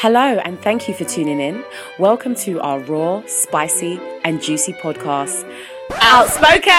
Hello, and thank you for tuning in. Welcome to our raw, spicy, and juicy podcast, Outspoken!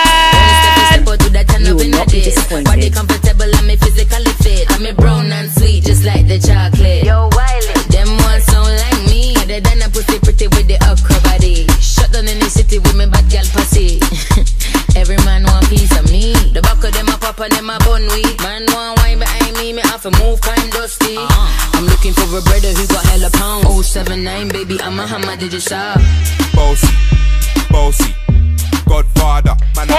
You will not be disappointed. Body comfortable, I'm physically fit. I'm brown and sweet, just like the chocolate. Yo, Wiley. Them ones sound like me. Other than a pussy pretty with the okra body. Shut down in the city with me bad girl pussy. Every man want piece of me. The back of them a pop and them a bun weed. Man want wine behind me have to move crime dusty. I'm looking for a brother who got hella pounds. 079, baby, I'm a hammer, did you shop? Bossy, bossy, Godfather, man.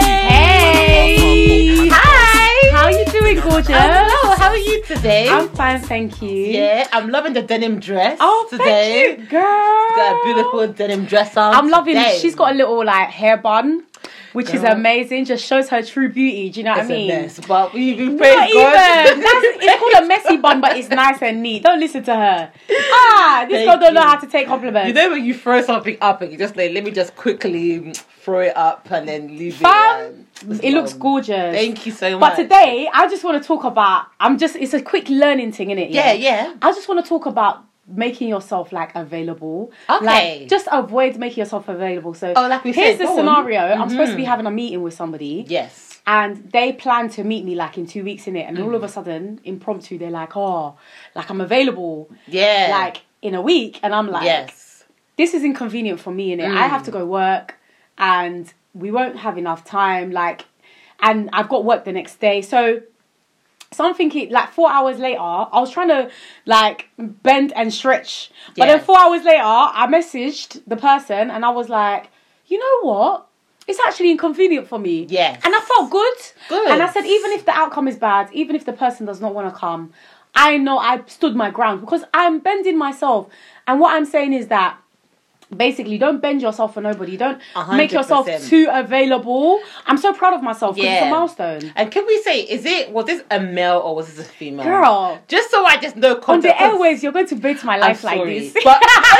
Hey! Hi! How are you doing, gorgeous? Hello, how are you today? I'm fine, thank you. Yeah, I'm loving the denim dress today. Thank you, girl. Got a beautiful denim dress on. I'm loving today. it. She's got a little like hair bun, which is amazing. Just shows her true beauty. Do you know what I mean? It's a mess, but we praise Not God. even. It's called a messy bun, but it's nice and neat. Don't listen to her. This girl don't know how to take compliments. You know when you throw something up and you just like, let me just quickly throw it up and then leave Fam, it. it looks gorgeous. Thank you so But much. today, I just want to talk about. It's a quick learning thing, innit? Yeah. I just want to talk about making yourself like available. Okay. Like, just avoid making yourself available. So like we here's said, the go on. scenario. I'm supposed to be having a meeting with somebody. Yes. And they plan to meet me like in 2 weeks in it. And all of a sudden, impromptu, they're like, like I'm available. Yeah. Like in a week. And I'm like, yes. This is inconvenient for me, innit? I have to go work and we won't have enough time. And I've got work the next day. So I'm thinking, 4 hours later, I was trying to, bend and stretch. But then 4 hours later, I messaged the person and I was like, you know what? It's actually inconvenient for me. Yes. And I felt good. Good. And I said, even if the outcome is bad, even if the person does not want to come, I know I stood my ground because I'm bending myself. And what I'm saying is that, basically, don't bend yourself for nobody. Don't make yourself 100%. too available. I'm so proud of myself because it's a milestone. And can we say, was this a male or was this a female? Girl. Just so I just know On the context. airways, you're going to break my life like this. But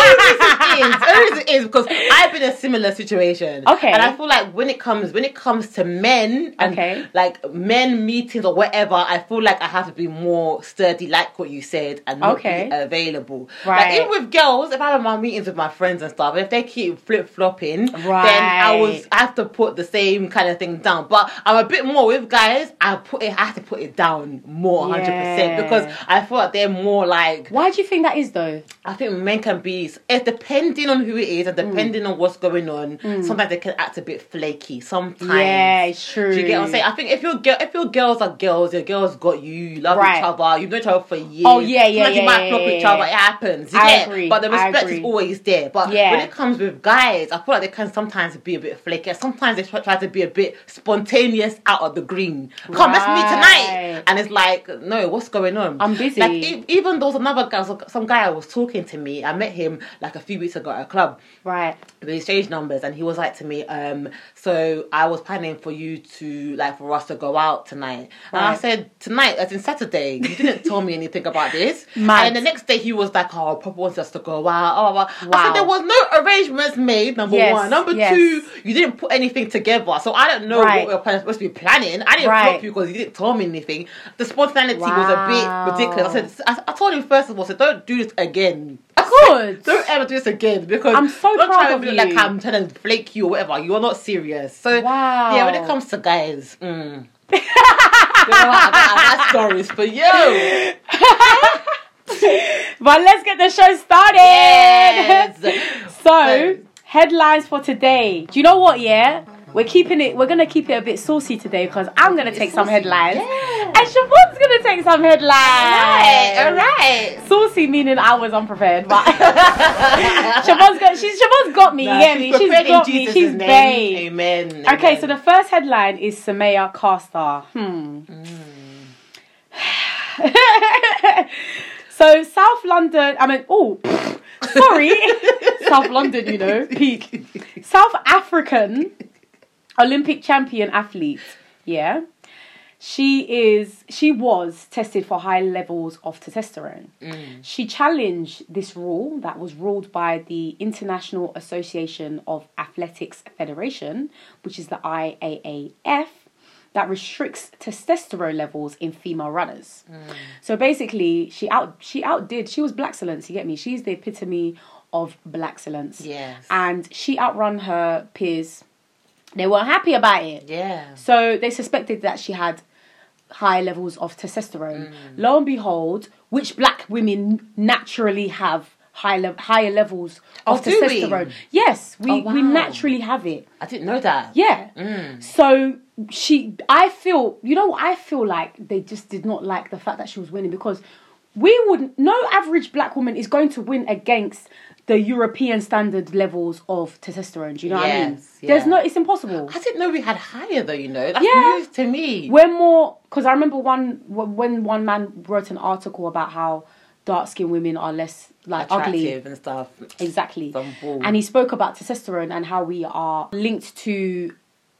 only reason is because I've been in a similar situation. Okay. And I feel like when it comes to men and men meetings or whatever, I feel like I have to be more sturdy, like what you said, and not be available. Right. Like even with girls, if I have my meetings with my friends and stuff, if they keep flip-flopping, then I have to put the same kind of thing down. But I'm a bit more with guys, I have to put it down more 100% because I feel like they're more like... Why do you think that is though? I think men can be, depending on who it is and depending on what's going on, sometimes they can act a bit flaky. Sometimes. Yeah, it's true. Do you get what I'm saying? I think if your girls are girls, your girls got you love each other, you've known each other for years. Oh, yeah. Sometimes you might flop each other, it happens. You I get? agree. But the respect is always there. But when it comes with guys, I feel like they can sometimes be a bit flaky. Sometimes they try to be a bit spontaneous out of the green. Come, let's meet tonight. And it's like, no, what's going on? I'm busy. Like, even though another guy, some guy was talking to me, I met him like a few weeks ago at a club. Right. We exchanged numbers and he was like to me, so I was planning for you to, for us to go out tonight. And I said, tonight, as in Saturday, you didn't tell me anything about this. Mad. And then the next day he was like, Papa wants us to go out. Wow. I said, there was no arrangements made, number one. Number two, you didn't put anything together. So I don't know what we were supposed to be planning. I didn't flop you because you didn't tell me anything. The spontaneity was a bit ridiculous. I told him first of all, don't do this again. Good. Don't ever do this again because I'm so don't proud try of to be you. like I'm trying to flake you or whatever. You're not serious. So yeah, when it comes to guys, you know what, I got stories for you. But let's get the show started. Yes. So headlines for today. Do you know what? Yeah. We're gonna keep it a bit saucy today because I'm gonna take some headlines. And Siobhan's gonna take some headlines. Alright. Saucy meaning I was unprepared, but Siobhan's got me, you get me? She's got me, she's babe. Amen. Okay, so the first headline is Sumaya Carstar. So South London, South London, peak. South African Olympic champion athlete, she was tested for high levels of testosterone. She challenged this rule that was ruled by the International Association of Athletics Federation, which is the IAAF, that restricts testosterone levels in female runners. So basically, she was black excellence, you get me? She's the epitome of black excellence. Yes. And she outrun her peers. They weren't happy about it. Yeah. So they suspected that she had high levels of testosterone. Lo and behold, which black women naturally have higher levels of testosterone. Yes, we naturally have it. I didn't know that. Yeah. So I feel like they just did not like the fact that she was winning, because no average black woman is going to win against the European standard levels of testosterone. Do you know what I mean? Yeah. It's impossible. I didn't know we had higher though, That's news to me. We're more, because I remember when one man wrote an article about how dark-skinned women are less ugly and stuff. Exactly. And he spoke about testosterone and how we are linked to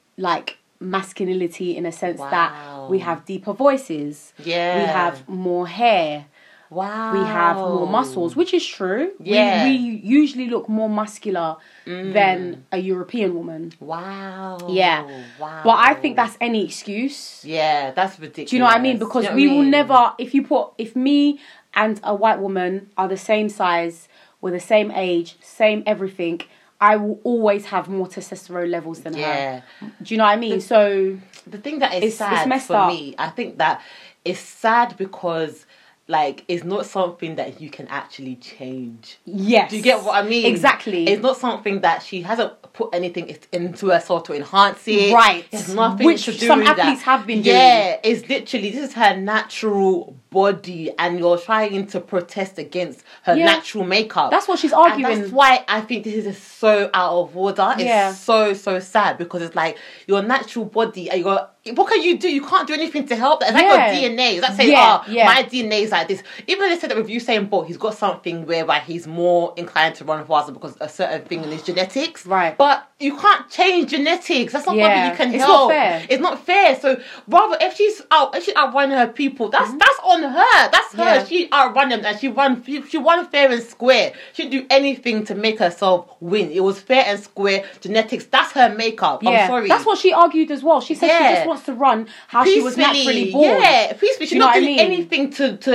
masculinity in a sense that we have deeper voices. Yeah. We have more hair. Wow. We have more muscles, which is true. Yeah. We usually look more muscular than a European woman. Wow. Yeah. Wow. But I think that's any excuse. Yeah, that's ridiculous. Do you know what I mean? Because we will never, if me and a white woman are the same size, we're the same age, same everything, I will always have more testosterone levels than her. Do you know what I mean? So the thing that is sad for me, I think that it's sad because it's not something that you can actually change. Yes. Do you get what I mean? Exactly. It's not something that she hasn't put anything into herself to enhance it. Right. It's nothing Which to do some with athletes have been doing. Yeah. It's literally, this is her natural body and you're trying to protest against her natural makeup. That's what she's arguing. And that's why I think this is so out of order. It's so sad, because it's your natural body, and what can you do? You can't do anything to help that. It's your DNA. It's saying, my DNA is like this. Even they said that with Usain Bolt, he's got something whereby he's more inclined to run faster because a certain thing in his genetics. Right. But you can't change genetics. That's not something you can help. It's not fair. It's not fair. So rather, if she's outrunning her people, that's on her. That's her. Yeah. She outrun them and she won fair and square. She didn't do anything to make herself win. It was fair and square. Genetics. That's her makeup. Yeah. I'm sorry. That's what she argued as well. She said she just wants to run how she was naturally born. Yeah, peacefully. She's not doing anything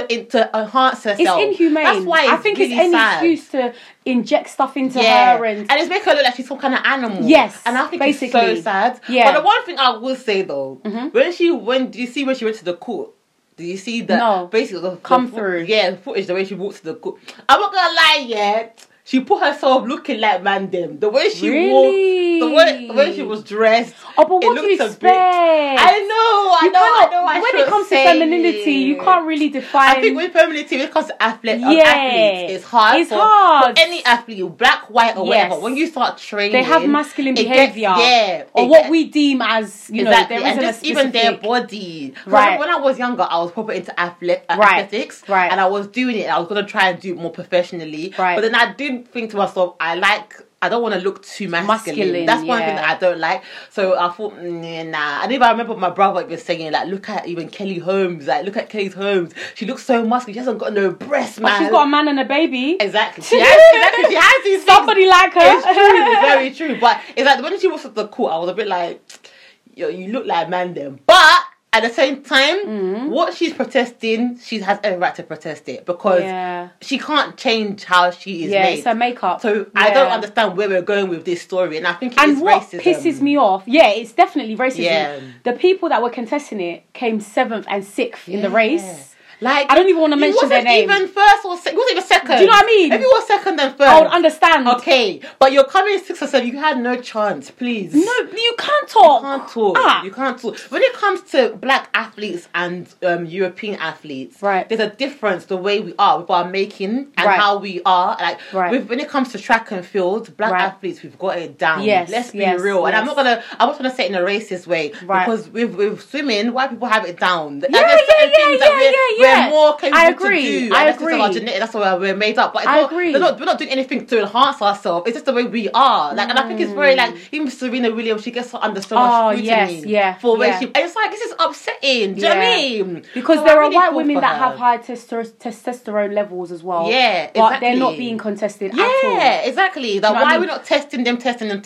to enhance herself. It's inhumane. That's why I think really it's any sad. excuse to inject stuff into her and it's making her look like she's some kind of animal. Yes, and I think it's so sad. Yeah. But the one thing I will say though, when she went to the court? Do you see that? No. Basically, through. Yeah, the footage, the way she walked to the court. I'm not gonna lie, she put herself looking like Mandem. The way she walked, the way she was dressed. Oh, but what do you expect? I know. When it comes to femininity, you can't really define. I think with femininity, when it comes to athletes, it's hard. It's hard. For any athlete, black, white, or whatever. When you start training, they have masculine behavior, or what we deem as there isn't a specific. Even their body. Right. When I was younger, I was probably into athletics, and I was doing it. I was gonna try and do it more professionally, but then I did think to myself, I don't want to look too masculine. That's one thing that I don't like. So I thought, nah. And even I remember my brother was saying, look at even Kelly Holmes. Look at Kelly Holmes. She looks so muscular. She hasn't got no breasts, man. But she's got a man and a baby. Exactly. She has these somebody things. like her. It's true. It's very true. But it's when she was at the court, I was a bit like, yo, you look like Mandem. But at the same time, what she's protesting, she has every right to protest it, because she can't change how she is made. It's her makeup. So I don't understand where we're going with this story, and I think it is racism. And what pisses me off, it's definitely racism. Yeah. The people that were contesting it came 7th and 6th in the race. I don't even want to mention their name. Even first or second. It wasn't even second. Do you know what I mean? If you were second and third, I would understand. Okay, but you're coming 6 or 7. You had no chance. Please. No, you can't talk. You can't talk. When it comes to black athletes and European athletes, there's a difference the way we are with our making and how we are. When it comes to track and field, black athletes, we've got it down. Let's be real. And I'm not gonna say it in a racist way, because with swimming, white people have it down. we're more capable to do. I That's agree. just our genetic. That's why we're made up. But I agree. We're not doing anything to enhance ourselves. It's just the way we are. Like, and I think it's very like even Serena Williams. She gets under so much scrutiny for where she. And it's like this is upsetting. Do you know what I mean? Because there are white women that have high testosterone levels as well. Yeah, exactly. But they're not being contested at all. Yeah, exactly. That why we're not testing them.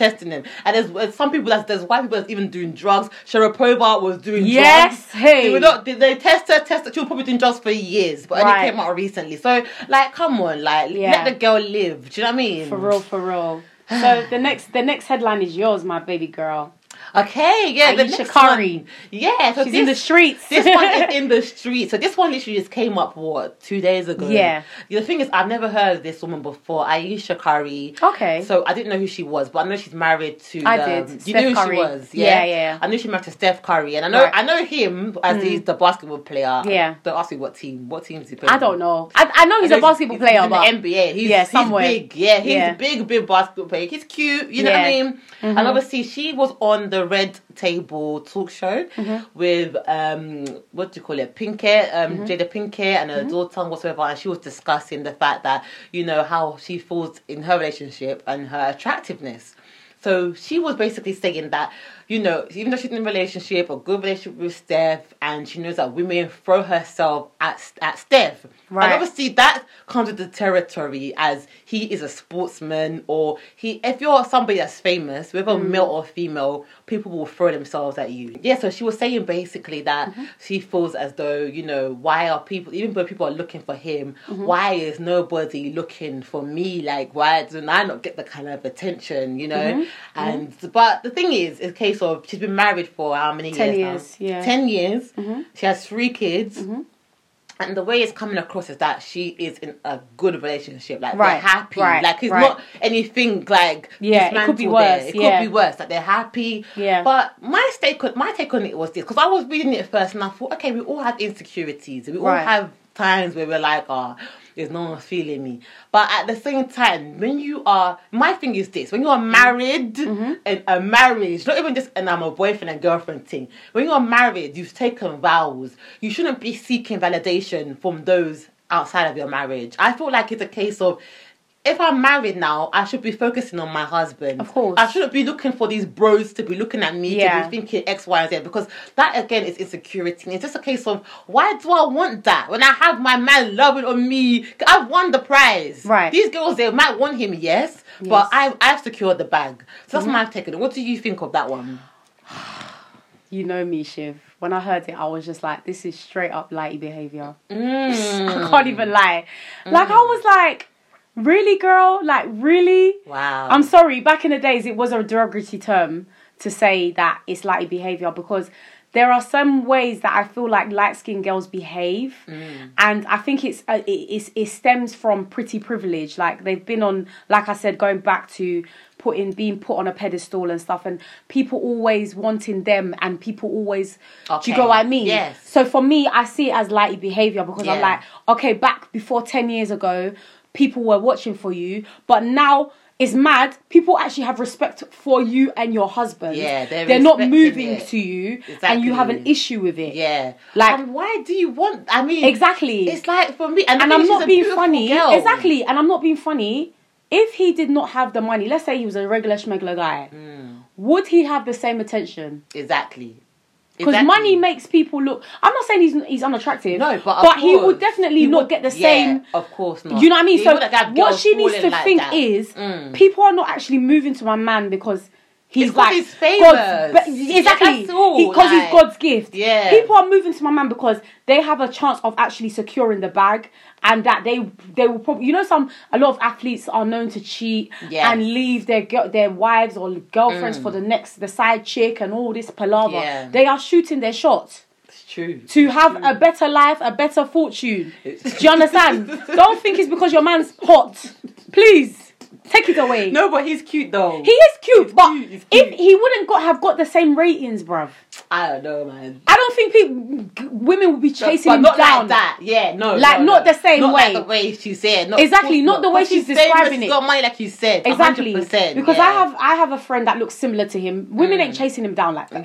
And there's some people there's white people that's even doing drugs. Sharapova was doing drugs. Hey. They test her. She was probably doing drugs for years, but only came out recently. So, like, come on, like, let the girl live. Do you know what I mean? For real. So the next headline is yours, my baby girl. Okay, yeah, Ayesha Curry. Yeah, so she's in the streets. This one is in the streets. So this one literally just came up 2 days ago. Yeah. The thing is, I've never heard of this woman before, Ayesha Curry. Okay. So I didn't know who she was, but I know she's married to. I did. You knew who Curry. she was, yeah. I knew she married to Steph Curry, and I know him as he's the basketball player. Yeah. Don't ask me what team. What team is he playing? I don't know. I know he's a basketball player, he's but in the NBA. He's somewhere. big. Yeah, he's a big basketball player. He's cute. You know what I mean? Mm-hmm. And obviously, she was on the Red Table talk show with what do you call it, Pinkett, Jada Pinkett and her daughter and whatsoever, and she was discussing the fact that, you know, how she falls in her relationship and her attractiveness. So she was basically saying that, you know, even though she's in a relationship, a good relationship with Steph, and she knows that women throw herself at Steph. Right. And obviously that comes with the territory as he is a sportsman, or if you're somebody that's famous, whether male or female, people will throw themselves at you. Yeah, so she was saying basically that she feels as though, you know, why are people, even though people are looking for him, why is nobody looking for me? Like, why do I not get the kind of attention, you know? But the thing is, in case of, she's been married for how many years? 10 years, now? 10 years. She has 3 kids. And the way it's coming across is that she is in a good relationship. Like, they're happy. Like, it's not anything like... Yeah, it could be worse. It could be worse. Like, they're happy. Yeah. But my take on it was this. Because I was reading it first and I thought, okay, we all have insecurities. We all have times where we're like, there's no one feeling me. But at the same time, when you are... My thing is this. When you are married, in a marriage, not even just I'm a boyfriend and girlfriend thing. When you are married, you've taken vows. You shouldn't be seeking validation from those outside of your marriage. I feel like it's a case of, if I'm married now, I should be focusing on my husband. Of course. I shouldn't be looking for these bros to be looking at me, to be thinking X, Y, and Z. Because that, again, is insecurity. And it's just a case of, why do I want that? When I have my man loving on me, I've won the prize. Right. These girls, they might want him, yes. But I've secured the bag. So that's my take on it. What do you think of that one? You know me, Shiv. When I heard it, I was just like, this is straight up lighty behaviour. I can't even lie. Like, I was like... Really, girl? Like, really? Wow. I'm sorry. Back in the days, it was a derogatory term to say that it's lighty behaviour, because there are some ways that I feel like light-skinned girls behave. And I think it stems from pretty privilege. Like, they've been on, like I said, going back to being put on a pedestal and stuff, and people always wanting them, and people always... Do you get what I mean? Yes. So for me, I see it as lighty behaviour, because I'm like, okay, back before 10 years ago... people were watching for you, but now it's mad. People actually have respect for you and your husband. Yeah, they're not moving to you, and you have an issue with it. Yeah, like, and why do you want? I mean, exactly. It's like, for me, and I'm not being funny. Girl. Exactly, and I'm not being funny. If he did not have the money, let's say he was a regular schmegler guy, would he have the same attention? Exactly. Because money makes people look... I'm not saying he's unattractive. No, but he would definitely not get the same... Yeah, of course not. You know what I mean? So what she needs to think is, people are not actually moving to my man because he's like... he's famous. Exactly. Because he's God's gift. Yeah. People are moving to my man because they have a chance of actually securing the bag, and that they will probably... You know, a lot of athletes are known to cheat and leave their wives or girlfriends for the side chick and all this palaver. Yeah. They are shooting their shots. It's true. To have a better life, a better fortune. Do you understand? Don't think it's because your man's hot. Please. Take it away. No, but he's cute though. He is cute, but He's cute. if he wouldn't have got the same ratings, bruv. I don't know, man. I don't think women would be chasing him not down like that. Yeah, no, not the same not way. Like the way she said. Exactly, not the way she's describing it. He's got money, like you said. Exactly, 100%, because I have a friend that looks similar to him. Women ain't chasing him down like that.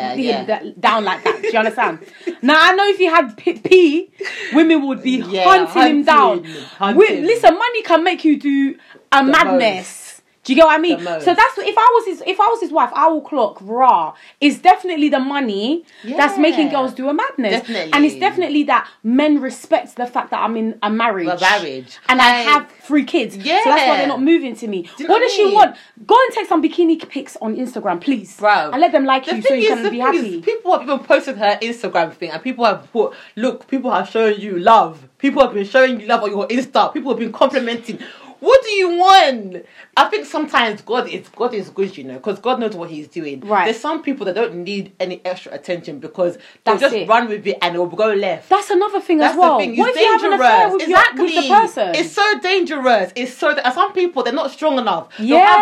Down like that. Do you understand? Now I know if he had P, women would be hunting him down. Listen, money can make you do a madness. Do you get what I mean? So that's if I was his wife, I will clock raw. It's definitely the money that's making girls do a madness. Definitely. And it's definitely that men respect the fact that I'm in a marriage. And I have 3 kids. Yeah. So that's why they're not moving to me. What does she want? Go and take some bikini pics on Instagram, please. Bro. And let them like you so you can be happy. People have even posted her Instagram thing and people have put, look, people have shown you love. People have been showing you love on your Insta. People have been complimenting. What do you want? I think sometimes God is good, you know, because God knows what He's doing. Right. There's some people that don't need any extra attention because they'll just run with it and it will go left. That's another thing as well. What if you have an affair with the person? It's so dangerous. Some people, they're not strong enough.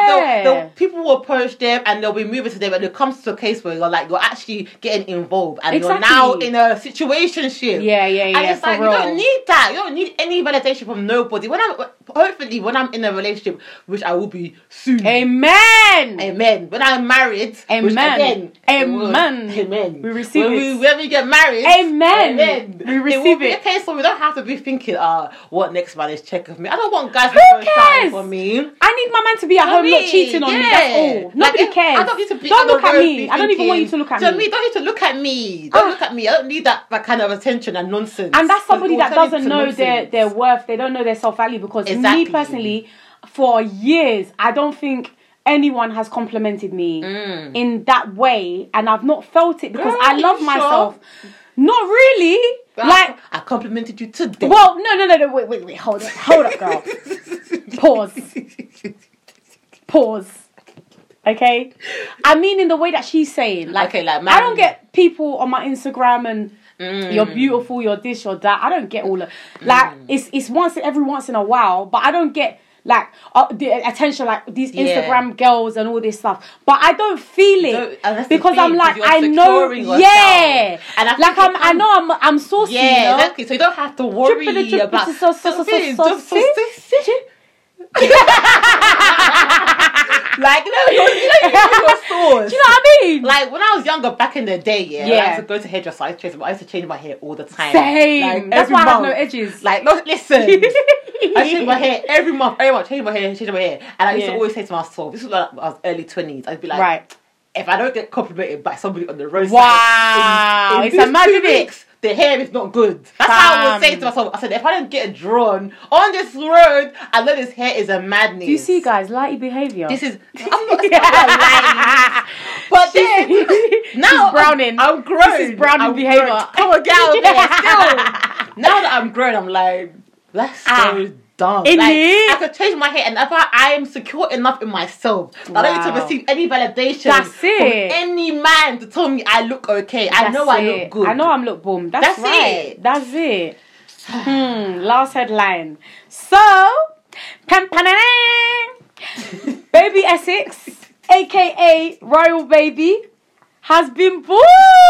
People will approach them and they'll be moving to them and it comes to a case where you're actually getting involved and you're now in a situationship. Yeah. And it's like, you don't need that. You don't need any validation from nobody. When I'm in a relationship, which I will be soon. Amen. When I'm married. Amen. Amen. We receive it. When we get married. Amen. We receive it. Okay, so we don't have to be thinking, what next man is checking me. I don't want guys Who cares? For me. I need my man to be at home, not cheating on me. That's all. Nobody cares. I don't need to be. Don't look at me. I don't even want you to look at me. Don't need to look at me. Don't look at me. I don't need that kind of attention and nonsense. And that's somebody that doesn't know their worth. They don't know their self-value because me personally, for years, I don't think anyone has complimented me in that way, and I've not felt it because I love myself. Sure? Not really. Like I complimented you today. Well, no. Wait. Hold up, girl. Pause. Okay. I mean, in the way that she's saying, I don't get people on my Instagram and. You're beautiful, you're this, you're that. I don't get all of it's every once in a while, but I don't get the attention like these Instagram girls and all this stuff. But I don't feel it because I'm like I know, and I know I'm saucy. Yeah, you know? Exactly. So you don't have to worry about like, you know your stores. Do you know what I mean? Like, when I was younger, back in the day, I used to go to hairdresser. I used to change my hair all the time. Same. That's why I have no edges. Like, no, listen. I change my hair every month. Change my hair. And I used to always say to myself, this was like I was early 20s. I'd be like, right. If I don't get complimented by somebody on the roadside, wow, it's imagine it. The hair is not good. That's how I would say to myself. I said, if I don't get drawn on this road, I know this hair is a madness. Do you see, guys, lighty behaviour? I'm not lying. But then, now I'm grown. This is browning behaviour. Come on, get out of here. Still. Now that I'm grown, I'm like, that's so dumb. I could change my hair, and if I am secure enough in myself, I don't need to receive any validation from any man to tell me I look okay. I know I look good. I know I'm look boom. That's right. It. That's it. Last headline. So, Baby Essex, aka Royal Baby, has been born.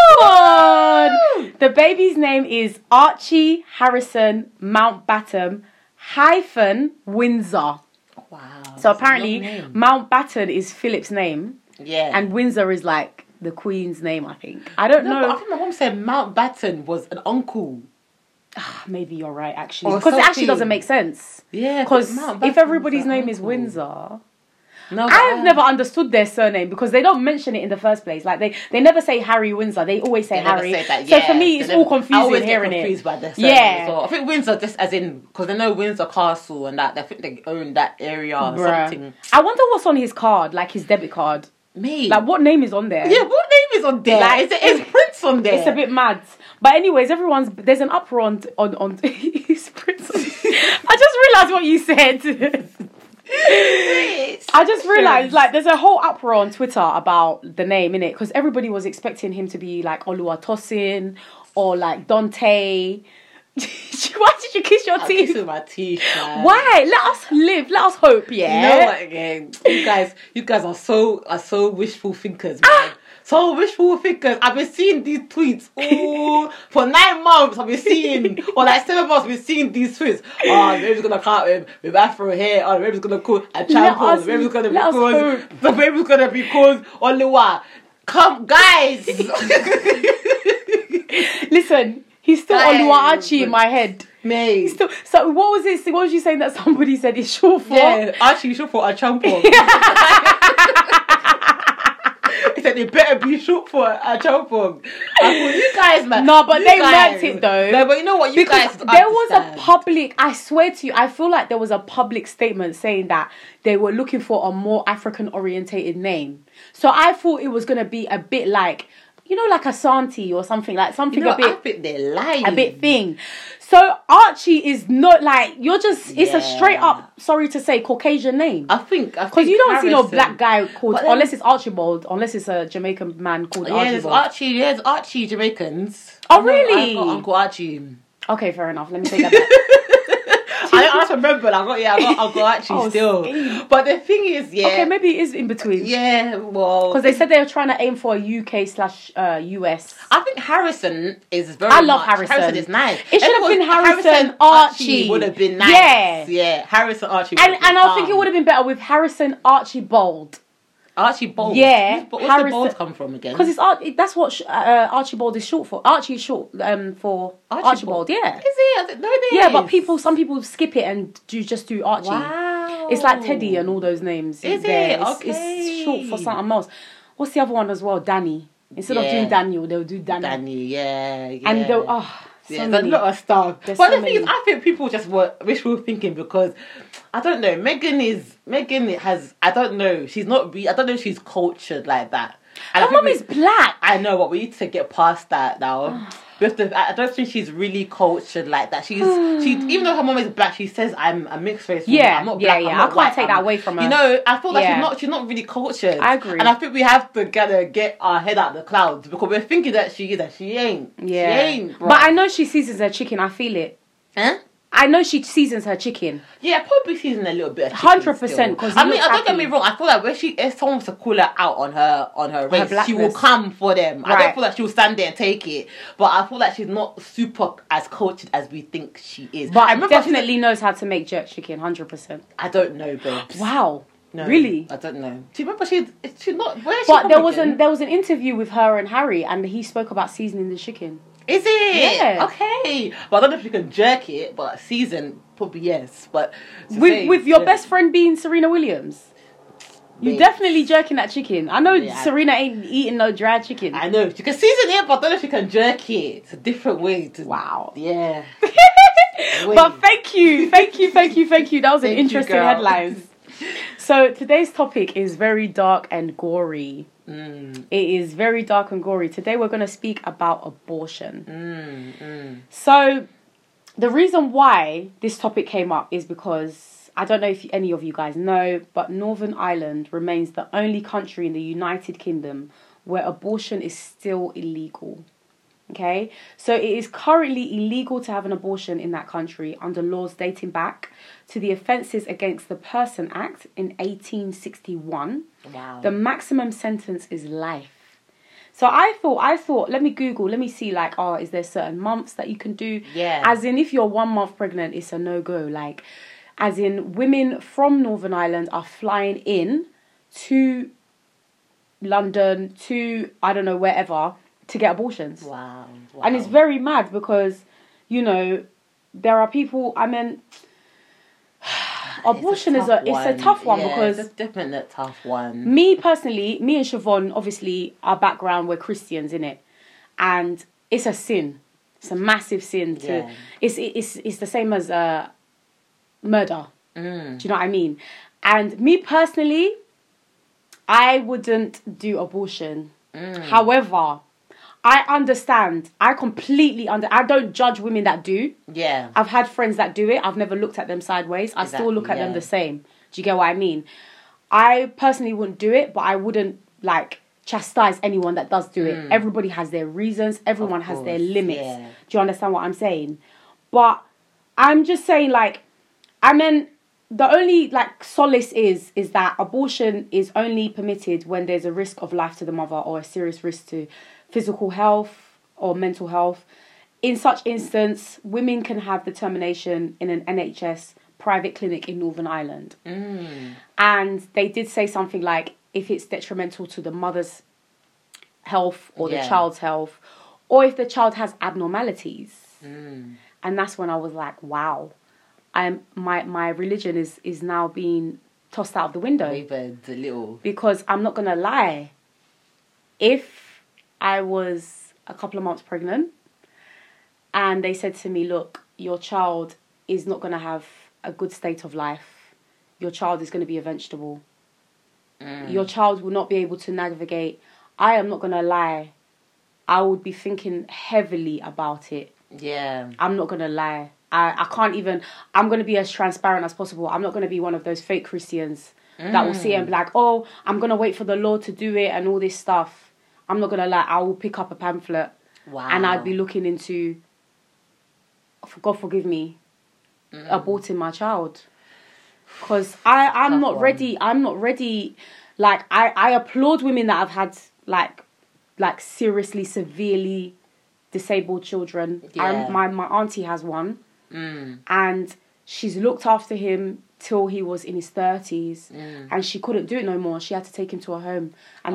The baby's name is Archie Harrison Mountbatten -Windsor. Wow. So apparently Mountbatten is Philip's name. Yeah. And Windsor is like the Queen's name, I think. I don't know. But I think my mom said Mountbatten was an uncle. Maybe you're right, actually. Because it actually doesn't make sense. Yeah. Because if everybody's name is Windsor... I've never understood their surname because they don't mention it in the first place. Like they never say Harry Windsor. They always say Harry. So for me, it's all confusing hearing it. By their surname as well. I think Windsor just as in because they know Windsor Castle and that. I think they own that area or something. I wonder what's on his card, like his debit card. Me. Like what name is on there? Yeah, what name is on there? Like, is Prince on there? It's a bit mad. But anyways, there's an uproar on his Prince. I just realised what you said. I just realised there's a whole uproar on Twitter about the name, innit? Because everybody was expecting him to be like Oluwatosin or like Dante. Why did you kiss your teeth? Kissing my teeth, man. Why? Let us live. Let us hope. Yeah. You know what? Again, you guys are so wishful thinkers, man. So wishful thinkers. I've been seeing these tweets for 9 months. I've been seeing, or like 7 months. I've been seeing these tweets. Oh, the baby's gonna cut him with afro hair. Oh, the baby's gonna call a champion. The baby's gonna be called. The baby's gonna be called Oluwa. Come, guys. Listen. He's still Oluwachi in my head. Mate. So what was it? What was you saying that somebody said is short for? Yeah, Archie short for Achampong. He said it better be short for Achampong. You guys, man. No, but they meant it though. No, but you know what? You guys there was a public. I swear to you, I feel like there was a public statement saying that they were looking for a more African orientated name. So I thought it was gonna be a bit like, you know, like Asante or something, like something a bit. I think they're lying. A bit thing. So Archie is not like, you're just. It's a straight up, sorry to say, Caucasian name. I think because you don't see no black guy called unless it's Archibald, unless it's a Jamaican man called Archibald. There's Archie Jamaicans. Oh really? I've got Uncle Archie. Okay, fair enough. Let me take that back. I just remember. I got actually still. But the thing is, okay, maybe it is in between. Yeah, well, because they said they were trying to aim for a UK/US. I think Harrison is very. I love Harrison. Harrison is nice. It should have been Harrison Archie. Would have been nice. Yeah, Harrison Archie. And I think it would have been better with Harrison Archibald. Archibald. Yeah. What's the bold come from again? Because it's that's what Archibald is short for. Archie is short for Archibald. Yeah. Is it? No, it is. Yeah, but some people skip it and just do Archie. Wow. It's like Teddy and all those names. Is there. it? Okay. It's short for something else. What's the other one as well? Danny. Instead of doing Daniel, they'll do Danny. Danny, yeah. And they'll there's a lot of stuff. But the thing is, I think people just were wishful thinking because I don't know. Megan has. I don't know. She's not. I don't know if she's cultured like that. And her mum is black. I know, but we need to get past that now. I don't think she's really cultured like that. She even though her mum is black, she says I'm a mixed race woman. I'm not black. I'm not I can't take that away from her. You know, I feel like she's not really cultured. I agree. And I think we have to get our head out of the clouds because we're thinking that she is and she ain't. Yeah. She ain't, bro. But I know she seasons her chicken. I feel it. Huh? I know she seasons her chicken. Yeah, probably season a little bit. 100%. Because I mean, don't get me wrong. I feel like if someone was to call her out on her race, she will come for them. Right. I don't feel like she will stand there and take it. But I feel like she's not super as cultured as we think she is. But I definitely knows how to make jerk chicken. 100%. I don't know, babes. Wow. No, really? I don't know. Do you remember she's not? Where is she? But there was an interview with her and Harry, and he spoke about seasoning the chicken. Is it? Yeah. Okay. But I don't know if you can jerk it, but season probably yes. But with your best friend being Serena Williams, you definitely jerking that chicken. I know Serena ain't eating no dry chicken. I know you can season it, but I don't know if you can jerk it. It's a different way. Wow. Yeah. But thank you. That was an interesting headlines. So today's topic is very dark and gory. It is very dark and gory. Today we're going to speak about abortion. So the reason why this topic came up is because I don't know if any of you guys know, but Northern Ireland remains the only country in the United Kingdom where abortion is still illegal. Okay, so it is currently illegal to have an abortion in that country under laws dating back to the Offences Against the Person Act in 1861. Wow. The maximum sentence is life. So I thought, let me Google, let me see is there certain months that you can do? Yeah. As in, if you're 1 month pregnant, it's a no-go. As in, women from Northern Ireland are flying in to London, to, I don't know, wherever, to get abortions. Wow. And it's very mad because, there are people, abortion is a tough one because it's a definite tough one. Me personally, me and Siobhan, obviously our background, we're Christians, innit? And it's a sin. It's a massive sin to it's the same as murder. Do you know what I mean? And me personally, I wouldn't do abortion. However, I understand. I completely I don't judge women that do. Yeah. I've had friends that do it. I've never looked at them sideways. I still look at them the same. Do you get what I mean? I personally wouldn't do it, but I wouldn't chastise anyone that does do it. Everybody has their reasons. Everyone has their limits. Yeah. Do you understand what I'm saying? But I'm just saying, like, the only, like, solace is that abortion is only permitted when there's a risk of life to the mother or a serious risk to physical health or mental health. In such instance, women can have the termination in an NHS private clinic in Northern Ireland. And they did say something like, if it's detrimental to the mother's health or the child's health, or if the child has abnormalities. And that's when I was like, wow, my religion is now being tossed out of the window. Because I'm not going to lie, if I was a couple of months pregnant and they said to me, look, your child is not going to have a good state of life. Your child is going to be a vegetable. Your child will not be able to navigate. I am not going to lie. I would be thinking heavily about it. Yeah. I'm not going to lie. I can't even... I'm going to be as transparent as possible. I'm not going to be one of those fake Christians that will see and be like, oh, I'm going to wait for the Lord to do it and all this stuff. I'm not going to lie. I will pick up a pamphlet. Wow. And I'd be looking into... God forgive me. Aborting my child. Because I'm not ready. I'm not ready. Like, I applaud women that have had, like seriously, severely disabled children. Yeah. My auntie has one. And she's looked after him till he was in his 30s. And she couldn't do it no more. She had to take him to a home. And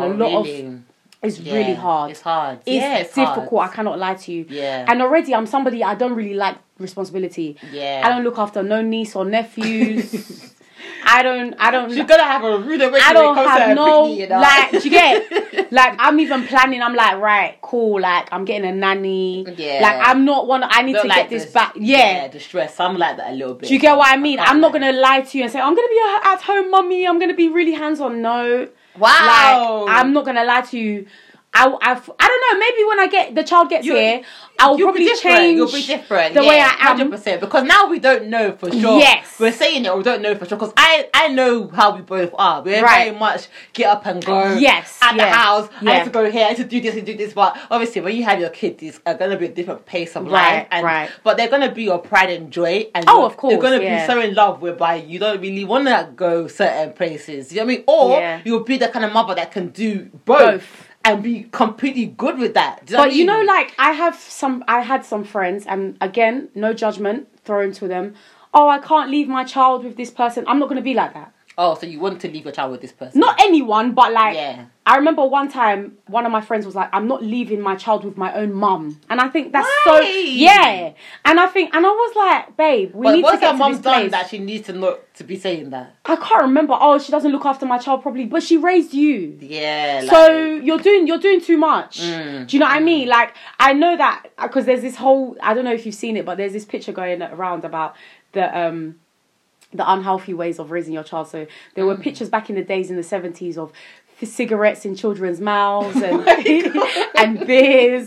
it's really hard. It's hard. It's difficult. Hard. I cannot lie to you. Yeah. And already I'm somebody, I don't really like responsibility. Yeah. I don't look after no niece or nephews. I don't. She's gonna have a rude awakening. I don't have no, like, do you get? Like, I'm even planning. I'm like, right, cool. Like, I'm getting a nanny. Yeah. Like, I'm not one. I need to get this back. Yeah. The stress. I'm like that a little bit. Do you get what I mean? I'm not gonna lie to you and say I'm gonna be a at-home mummy. I'm gonna be really hands-on. No. Wow. Like, I'm not gonna lie to you. I don't know. Maybe when the child gets here, I'll probably change. You'll be different. The way I am. 100%. Because now we don't know for sure. Yes. We're saying it, we don't know for sure. Because I know how we both are. We're very much get up and go. Yes. At the house. I need to go here. I need to do this and do this. But obviously, when you have your kids, it's going to be a different pace of life. But they're going to be your pride and joy. And of course. You're going to be so in love whereby you don't really want to go certain places. You know what I mean? Or you'll be the kind of mother that can do both. And be completely good with that. But you know, like, I had some friends, and again, no judgment thrown to them. Oh, I can't leave my child with this person. I'm not going to be like that. Oh, so you want to leave your child with this person? Not anyone, but like, I remember one time, one of my friends was like, I'm not leaving my child with my own mum. And I think that's so, And I was like, babe, we need to get to this place. What's her mum done that she needs to look to be saying that? I can't remember. Oh, she doesn't look after my child properly, but she raised you. Yeah. Like, so you're doing too much. Do you know what I mean? Like, I know that, because there's this whole, I don't know if you've seen it, but there's this picture going around about the unhealthy ways of raising your child. So there were pictures back in the days in the 70s of cigarettes in children's mouths and and beers.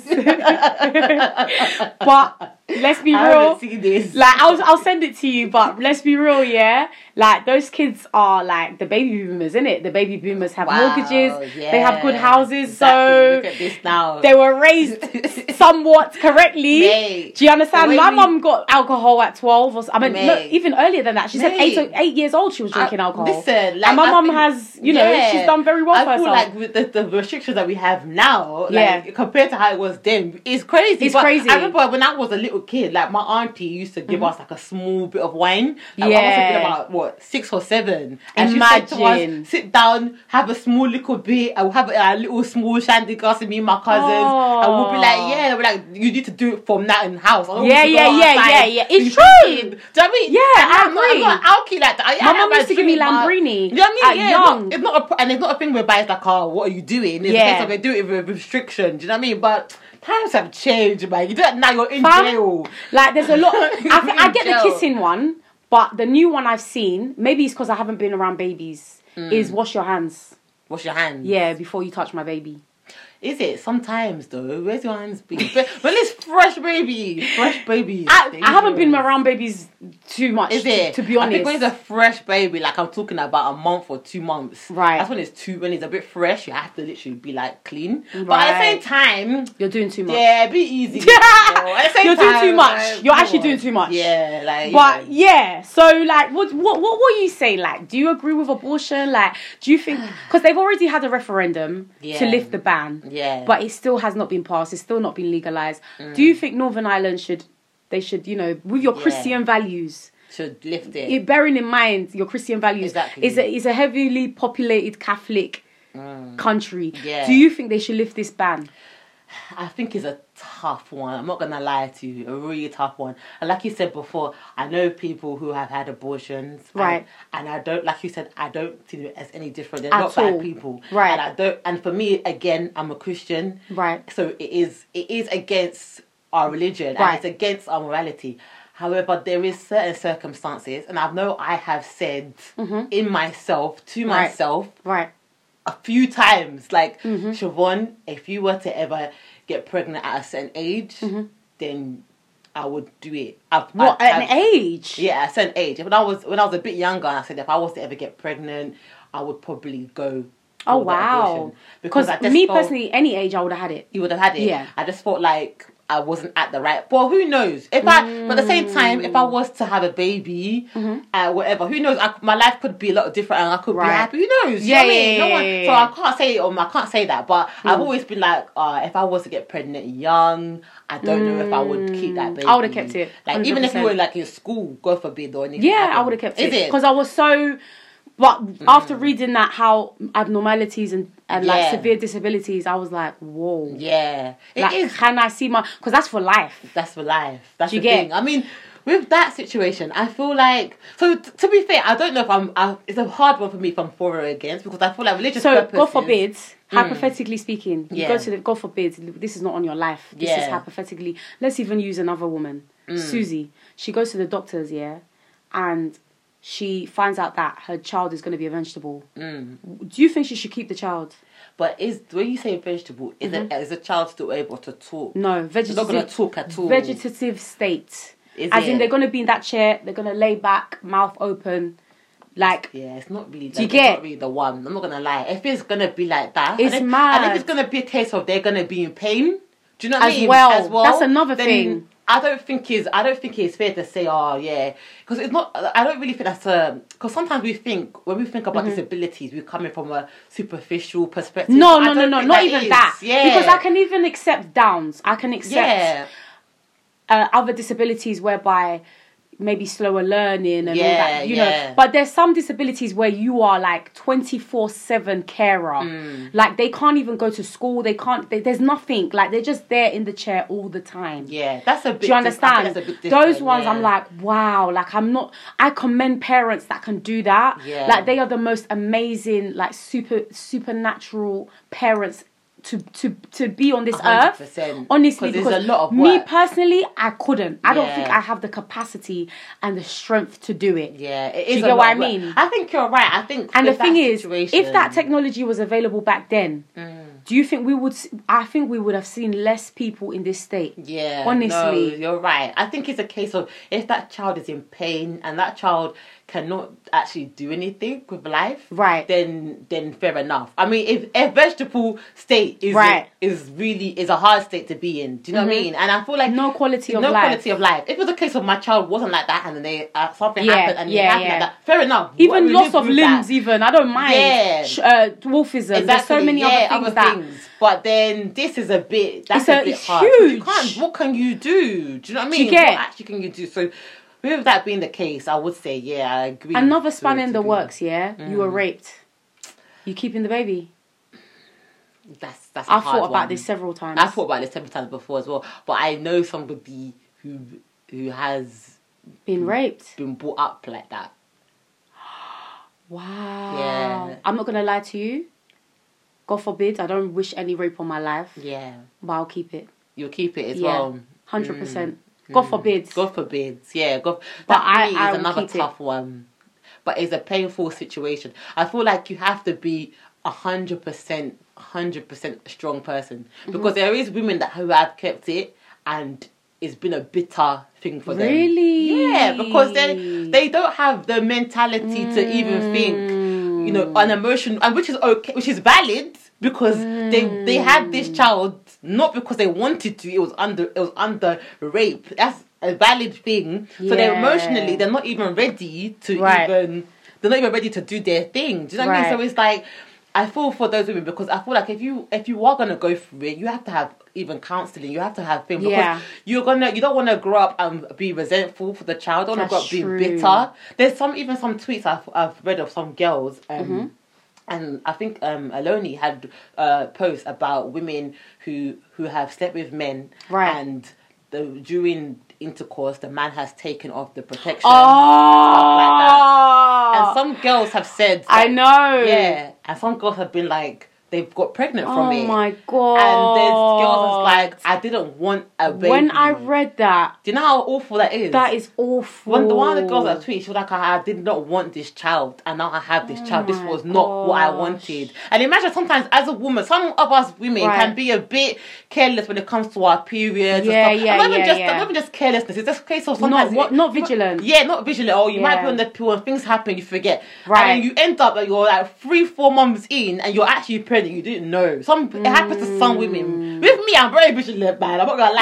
But let's be real. I haven't seen this. Like, I'll send it to you, but let's be real, yeah? Like, those kids are like the baby boomers, innit? The baby boomers have mortgages. Yeah. They have good houses. Exactly. So look at this now. They were raised somewhat correctly. Mate. Do you understand? My mum got alcohol at 12. No, even earlier than that. She said 8 years old she was drinking alcohol. Listen, like, and my mum has, she's done very well for herself. I feel like with the restrictions that we have now, like, compared to how it was then, it's crazy. It's crazy. I remember when I was a little kid, like, my auntie used to give us like a small bit of wine. Like, I must have been about 6 or 7, and she said to us, sit down, have a small little bit, and we'll have a little small shandy glass with me and my cousins, and we'll be like, we're like, you need to do it from that in house. Yeah. It's true. Do you know what I mean? Yeah, I agree. I'm not alky like that. My mum used to give me Lambrini. You know what I mean? Young. It's not a thing whereby it's like, oh, what are you doing? It's a case of they do it with restriction. Do you know what I mean? But times have changed, man. You do it now, you're in jail. Like, there's a lot. I get the kissing one, but the new one I've seen, maybe it's because I haven't been around babies, is wash your hands. Wash your hands? Yeah, before you touch my baby. Is it? Sometimes though. Where's your hands been? But it's fresh baby. I haven't been around babies too much. Is it? To be honest, I think when it's a fresh baby, like I'm talking about a month or 2 months. Right. That's when it's a bit fresh. You have to literally be like clean. Right. But at the same time, you're doing too much. Yeah, be easy. You're doing too much. You're actually doing too much. Yeah, like. But yeah, so like, what will you say? Like, do you agree with abortion? Like, do you think because they've already had a referendum to lift the ban? Yeah. But it still has not been passed. It's still not been legalized. Do you think Northern Ireland should, you know, with your Christian values, should lift it? Bearing in mind your Christian values, exactly. Is a heavily populated Catholic country. Yeah. Do you think they should lift this ban? I think it's a tough one. I'm not gonna lie to you, a really tough one. And like you said before, I know people who have had abortions, right? And I don't, like you said, I don't see them as any different. They're At not all. bad people, right? And I don't. And for me, again, I'm a Christian, right? So it is against our religion, right? And it's against our morality. However, there is certain circumstances, and I know I have said in myself to myself, right. A few times, like, Siobhan, if you were to ever get pregnant at a certain age, then I would do it. At an age? Yeah, at a certain age. When I was a bit younger, I said if I was to ever get pregnant, I would probably go. Oh wow! Because me personally, any age I would have had it. You would have had it. Yeah. I just felt like I wasn't at the right. Well, who knows? But at the same time, if I was to have a baby, whatever, who knows? My life could be a lot different, and I could be happy. Who knows? Yeah, So I can't say I can't say that. But I've always been like, if I was to get pregnant young, I don't know if I would keep that baby. I would have kept it. Like 100%. Even if you were like in school, God forbid, or anything. Yeah, I would have kept it. Because I was so. But after reading that, how abnormalities and like severe disabilities, I was like, whoa. Yeah. Like, it is. Can I see my... Because that's for life. That's for life. That's the thing. I mean, with that situation, I feel like... So, to be fair, I don't know if it's a hard one for me if I'm for or against, because I feel like religious purposes... So, God forbid, hypothetically speaking, you go to the... God forbid, this is not on your life. This is hypothetically... Let's even use another woman, Susie. She goes to the doctors, and... she finds out that her child is going to be a vegetable. Do you think she should keep the child? But when you say vegetable, is the child still able to talk? No, vegetative. Not going to talk at all. Vegetative state. As in, they're going to be in that chair. They're going to lay back, mouth open, like. Yeah, it's not really. Do you get? Not really the one. I'm not going to lie. If it's going to be like that, it's mad. And if it's going to be a case of they're going to be in pain, do you know what I mean? As well, that's another thing. I don't think it's fair to say, because it's not. I don't really think that's because sometimes when we think about disabilities, we're coming from a superficial perspective. No, not even that. Yeah, because I can even accept Downs. I can accept other disabilities whereby maybe slower learning and all that, you know. But there's some disabilities where you are like 24/7 carer. Like they can't even go to school. They can't. There's nothing. Like they're just there in the chair all the time. Yeah, that's a bit. Do you understand? Those ones, I'm like, wow. Like I commend parents that can do that. Yeah. Like they are the most amazing, like supernatural parents. To be on this 100%. earth, honestly, because there's a lot of work. Me personally, I couldn't. I don't think I have the capacity and the strength to do it. Yeah, it is. Do you get what I mean? I think you're right. I think, and the thing is, if that technology was available back then, do you think we would? I think we would have seen less people in this state. Yeah, honestly, no, you're right. I think it's a case of if that child is in pain and that child cannot actually do anything with life, right? Then fair enough. I mean, if a vegetable state is a hard state to be in, do you know what I mean? And I feel like no quality of life. If it was a case of my child wasn't like that, and then something happened and it happened like that, fair enough. Even loss of limbs, even I don't mind. Yeah, dwarfism. Exactly. There's so many other things. But then this is a bit. That's a bit hard. Huge. What can you do? Do you know what I mean? What actually can you do? So, with that being the case, I would say, I agree. Another span in the works. You were raped. You keeping the baby? That's. I've thought about this several times. I've thought about this several times before as well. But I know somebody who has been raped, been brought up like that. Wow. Yeah. I'm not gonna lie to you. God forbid, I don't wish any rape on my life. Yeah. But I'll keep it. You'll keep it as well. 100%. God forbid. God forbid. Yeah. But that is another tough one. But it's a painful situation. I feel like you have to be 100% a strong person, because there is women who have kept it and it's been a bitter thing for them. Really? Yeah, because they don't have the mentality to even think, you know, an emotion, and which is okay, which is valid, because they had this child not because they wanted to. It was under rape. That's a valid thing. So they're emotionally, they're not even ready to they're not even ready to do their thing. Do you know what I mean? So it's like, I feel for those women, because I feel like if you are gonna go through it, you have to have even counselling. You have to have things, because you don't want to grow up and be resentful for the child. You don't want to grow up being bitter. There's some tweets I've read of some girls, and I think Aloni had posts about women who have slept with men, and during intercourse the man has taken off the protection, stuff like that. And some girls have said that, I know, and some girls have been like, they've got pregnant from it. Oh my god! And there's girls that's like, I didn't want a baby. When I read that, do you know how awful that is? That is awful. When one of the girls that tweeted, she was like, I did not want this child, and now I have this child. This was not what I wanted. And imagine, sometimes as a woman, some of us women can be a bit careless when it comes to our periods. Not even just carelessness. It's just a case of sometimes not vigilant. Yeah, not vigilant. Or you might be on the pill and things happen, you forget. Right. And then you end up like, you're like 3-4 months in, and you're actually pregnant. You didn't know. It happens to some women. With me, I'm very vigilant, man. I'm not gonna lie.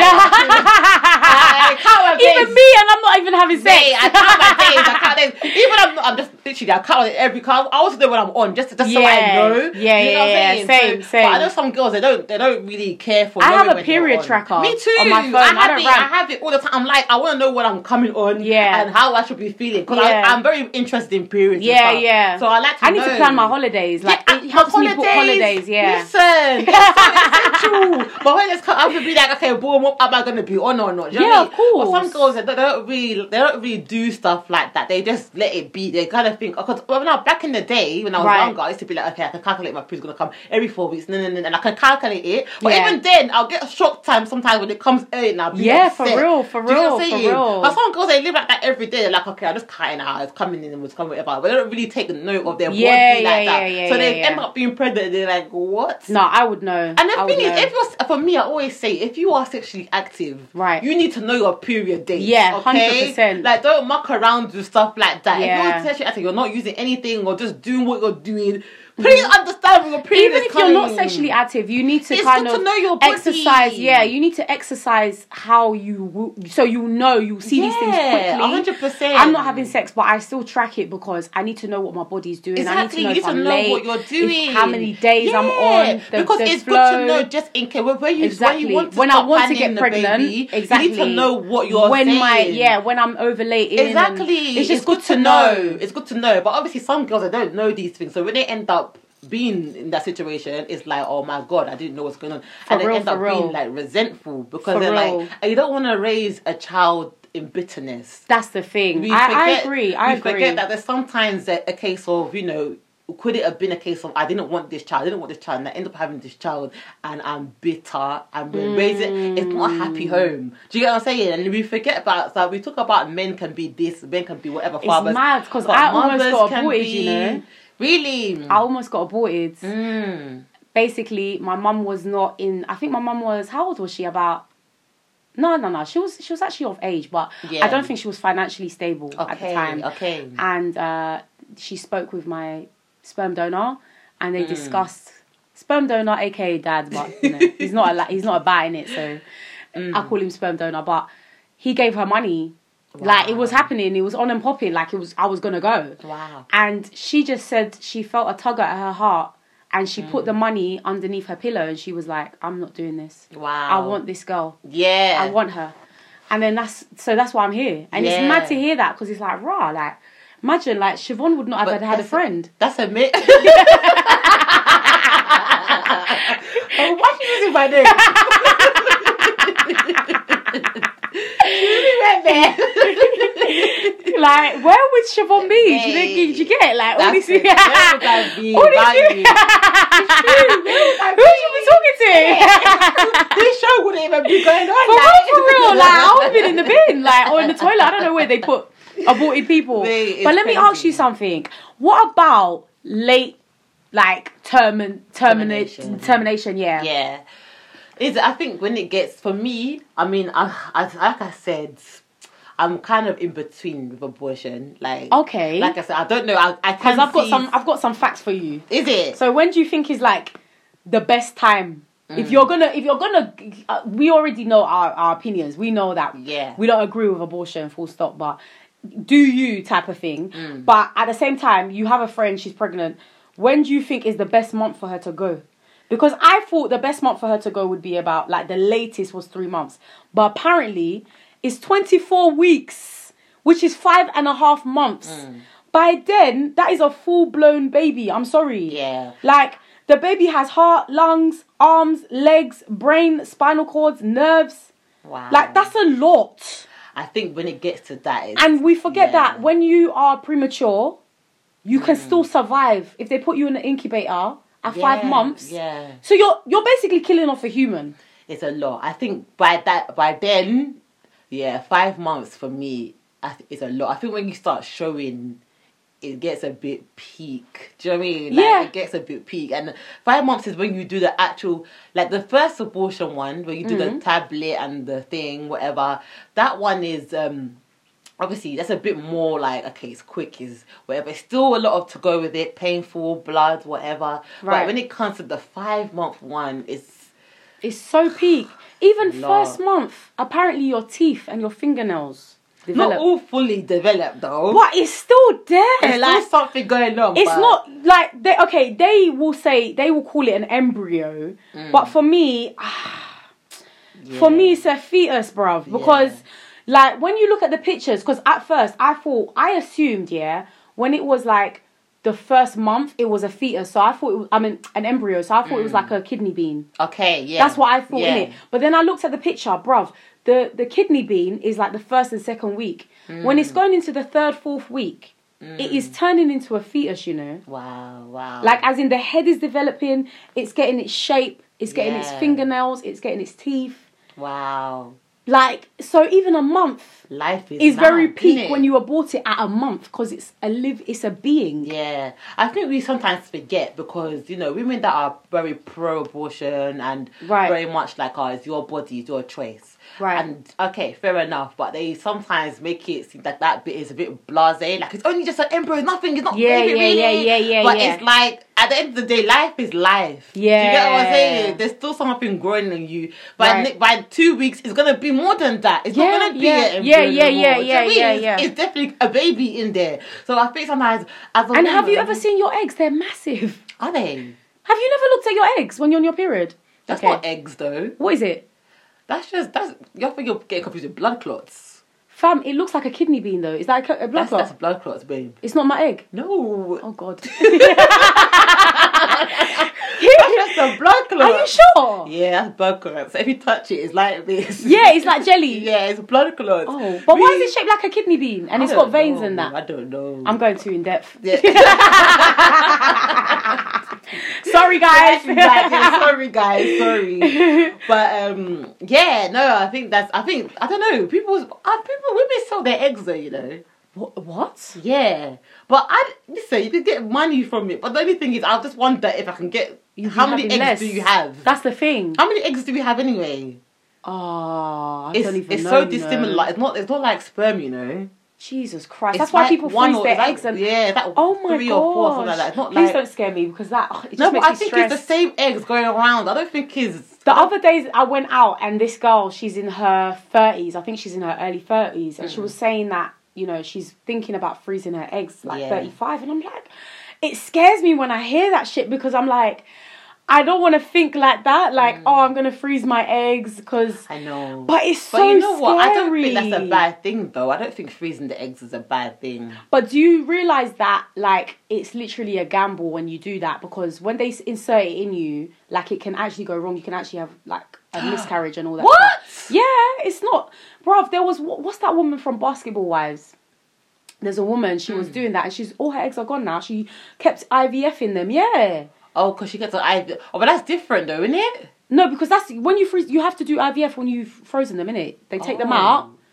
I count my days. Even me, and I'm not even having sex. I count my days. Even I'm just literally, I count it every car. I also know when I'm on, just so I know. Yeah. Same. But I know some girls, they don't really care for. I have a period tracker. Me too. On my phone. I have it all the time. I'm like, I want to know what I'm coming on. And how I should be feeling, because I'm very interested in periods. So I like to know. I need to plan my holidays. Like, it helps me book holidays. Listen, it's so essential. But when it's, I have to be like, okay, boom, what am I going to be on or not? You know what I mean? Of course. But some girls, they don't really do stuff like that. They just let it be. They kind of think, because back in the day when I was younger, I used to be like, okay, I can calculate my period's going to come every 4 weeks, and I can calculate it. But even then, I'll get a shock time sometimes when it comes early, and I'll be upset. For real. Do you know what I'm saying? But some girls, they live like that every day. They're like, okay, I'll just cut it out. It's coming in and it's coming whatever. But they don't really take note of their body like that. So they end up being pregnant. They're like, what? No, I would know. And the thing is, for me, I always say, if you are sexually active, you need to know your period dates. Yeah, okay? 100%. Like, don't muck around with stuff like that. If you're sexually active, you're not using anything or just doing what you're doing, please understand your period. Even if you're not sexually active, you need to kind of know your body. Exercise. Yeah, you need to exercise how you see these things quickly. 100%. I'm not having sex, but I still track it because I need to know what my body's doing. Exactly. I need to know if I'm late, what you're doing, how many days I'm on. Because it's good to know, just in case when you want to get pregnant. Baby, you need to know what you're saying. When I'm overlating. Exactly. It's just good to know. It's good to know. But obviously, some girls, they don't know these things, so when they end up being in that situation, it's like, oh my god, I didn't know what's going on, and they end up being like resentful, because they're like, you don't want to raise a child in bitterness. That's the thing. I agree. I forget that there's sometimes a case of, you know, could it have been a case of, I didn't want this child, and I end up having this child, and I'm bitter, and we're raising, it's not a happy home. Do you get what I'm saying? And we forget about that. We talk about men can be this, men can be whatever. It's mad, because I almost got aborted, you know. Really? I almost got aborted. Basically, my mum was not in... I think my mum was... How old was she? About... No. She was actually of age, but I don't think she was financially stable at the time. Okay. And she spoke with my sperm donor, and they discussed... Sperm donor, aka dad, but you know, he's not a bat in it, so I call him sperm donor. But he gave her money. Wow. Like, it was happening, it was on and popping, like I was gonna go. Wow. And she just said she felt a tug at her heart, and she put the money underneath her pillow, and she was like, I'm not doing this. Wow. I want this girl. Yeah. I want her. And then that's why I'm here. And it's mad to hear that, because it's like, rah, like, imagine, like, Siobhan would not have had a friend. That's a myth. Oh, why she using my name? Like, where would Siobhan be? Did you get like all these? Who should we talking to? This show wouldn't even be going on. For real, like, I would have been in the bin, like, or in the toilet. I don't know where they put aborted people. But let me ask you something. What about late like termination. Yeah. I think when it gets, for me, I mean, like I said, I'm kind of in between with abortion. Like, okay, like I said, I don't know. I because I've got some facts for you. Is it? So when do you think is like the best time? If you're gonna, we already know our opinions. We know that we don't agree with abortion, full stop. But do you type of thing? But at the same time, you have a friend, she's pregnant. When do you think is the best month for her to go? Because I thought the best month for her to go would be about, like, the latest was 3 months. But apparently, it's 24 weeks, which is 5.5 months. By then, that is a full-blown baby. I'm sorry. Yeah. Like, the baby has heart, lungs, arms, legs, brain, spinal cords, nerves. Wow. Like, that's a lot. I think when it gets to that... And we forget that when you are premature, you can still survive. If they put you in an incubator... at 5 months. Yeah. So you're basically killing off a human. It's a lot. I think by then, 5 months for me, is a lot. I think when you start showing, it gets a bit peak. Do you know what I mean? Like, it gets a bit peak. And 5 months is when you do the actual, like the first abortion one, where you do the tablet and the thing, whatever. That one is... obviously, that's a bit more like, okay, it's quick, is whatever. It's still a lot of to go with it, painful, blood, whatever. Right. But when it comes to the 5 month one, it's so peak. Even first month, apparently your teeth and your fingernails develop. Not all fully developed though. But it's still there. There's still something going on. It's not like, they will call it an embryo. But for me, it's a fetus, bruv. Because... like, when you look at the pictures, because at first, I assumed, when it was, like, the first month, it was a fetus. So I thought, an embryo. So I thought it was, like, a kidney bean. Okay, yeah. That's what I thought in it. But then I looked at the picture, bruv. The kidney bean is, like, the first and second week. When it's going into the third, fourth week, it is turning into a fetus, you know. Wow. Like, as in the head is developing, it's getting its shape, it's getting its fingernails, it's getting its teeth. Wow. Like, so even a month life is very peak when you abort it at a month, because it's a being. Yeah. I think we sometimes forget, because, you know, women that are very pro-abortion and very much like, it's your body, it's your choice. Right. And, okay, fair enough, but they sometimes make it seem like that bit is a bit blasé. Like, it's only just an embryo, nothing, it's not baby, really. But it's like, at the end of the day, life is life. Yeah. Do you get what I'm saying? There's still something growing in you. By 2 weeks, it's going to be more than that. It's not going to be an embryo. It's definitely a baby in there. So I think sometimes, as a woman... have you ever seen your eggs? They're massive. Are they? Have you never looked at your eggs when you're on your period? That's not eggs, though. What is it? I think you're getting confused with blood clots. Fam, it looks like a kidney bean though. Is that a blood clot? That's blood clots, babe. It's not my egg? No. Oh, God. That's just a blood clot. Are you sure? Yeah, that's blood clot. So if you touch it, it's like this. Yeah, it's like jelly. Yeah, it's a blood clot. Oh, but why is it shaped like a kidney bean? And it's got veins in that? I don't know. I'm going too in depth. Yeah. Sorry, guys. Sorry. But I don't know. Women sell their eggs though, you know. What? Yeah, but listen, you can get money from it. But the only thing is, I just wonder if I can get. How many eggs do you have? That's the thing. How many eggs do we have anyway? Oh, I don't even know. It's so dissimilar. It's not like sperm, you know. Jesus Christ! That's why people freeze their eggs and oh my 3 or 4 something like that. It's not Please don't scare me, because that it just makes me stressed. I think it's the same eggs going around. I don't think it's the other days I went out and this girl, she's in her 30s. I think she's in her early 30s, and she was saying that, you know, she's thinking about freezing her eggs 35, and I'm like, it scares me when I hear that shit, because I'm like, I don't want to think like that. Like, I'm going to freeze my eggs because... I know. But it's so scary. But you know what? I don't think that's a bad thing, though. I don't think freezing the eggs is a bad thing. But do you realise that, like, it's literally a gamble when you do that? Because when they insert it in you, like, it can actually go wrong. You can actually have, like, a miscarriage and all that stuff. Yeah, it's not... Bruv, there was... What's that woman from Basketball Wives? There's a woman, she was doing that, and all her eggs are gone now. She kept IVF in them, yeah. Oh, because she gets an IVF. Oh, but that's different though, isn't it? No, because that's when you freeze. You have to do IVF when you've frozen them, innit? They take them out,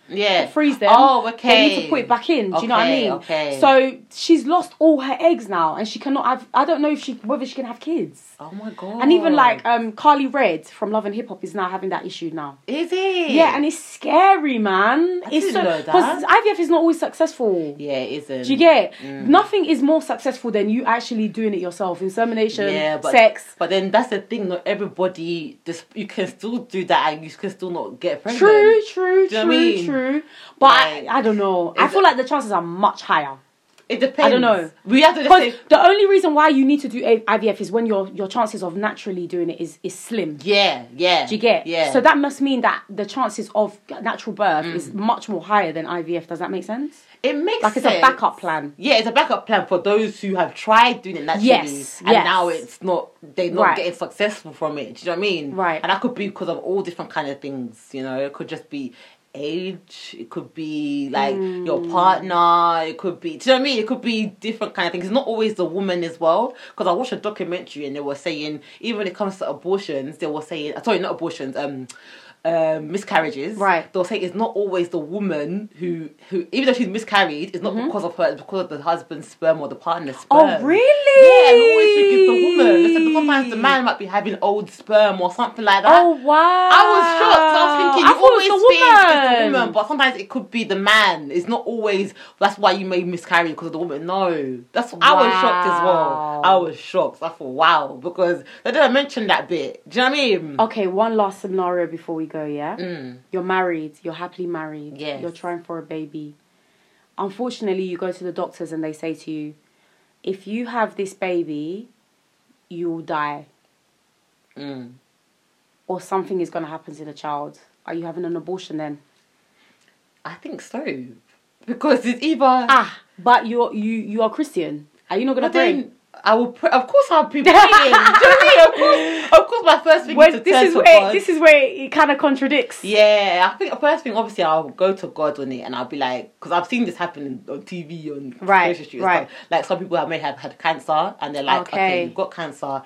freeze them. Oh, okay. They need to put it back in. Do you know what I mean? Okay. So she's lost all her eggs now, and she cannot have. I don't know whether she can have kids. Oh my god. And even like Carly Red from Love and Hip Hop is now having that issue now. Is it? Yeah, and it's scary, man. I didn't know that. Because IVF is not always successful. Yeah, it isn't. Do you get it? Nothing is more successful than you actually doing it yourself. Insemination, sex. But then that's the thing. Not everybody. You can still do that, and you can still not get pregnant. True. But like, I don't know. I feel like the chances are much higher. It depends. I don't know. We have to the only reason why you need to do IVF is when your chances of naturally doing it is slim. Yeah. Do you get? Yeah. So that must mean that the chances of natural birth is much more higher than IVF. Does that make sense? It makes sense. It's a backup plan. Yeah, it's a backup plan for those who have tried doing it naturally and now they're not getting successful from it. Do you know what I mean? Right. And that could be because of all different kind of things. You know, it could just be age, it could be like your partner, it could be, do you know what I mean? It could be different kind of things. It's not always the woman as well, because I watched a documentary and they were saying, even when it comes to abortions, they were saying, sorry, not abortions, miscarriages, right? They'll say it's not always the woman who even though she's miscarried, it's not because of her, it's because of the husband's sperm or the partner's sperm. Oh, really? Yeah, and always think it's the woman. They said sometimes the man might be having old sperm or something like that. Oh, wow. I was shocked. I was thinking, you always think it's the woman, but sometimes it could be the man. It's not always, that's why you may miscarry because of the woman. No. I was shocked as well. I was shocked. I thought, wow, because they didn't mention that bit. Do you know what I mean? Okay, one last scenario before we go, yeah? You're married. You're happily married. Yes. You're trying for a baby. Unfortunately, you go to the doctors and they say to you, if you have this baby, you will die. Or something is going to happen to the child. Are you having an abortion then? I think so. Because it's either... but you are Christian. Are you not going to pray? I will pray. Of course I'll be praying. Do you know what I mean? Of course my first thing is to turn to God. This is where it kind of contradicts. Yeah, I think the first thing, obviously, I'll go to God on it and I'll be like, because I've seen this happen on TV, on social street and stuff. Like some people may have had cancer and they're like, okay, you've got cancer.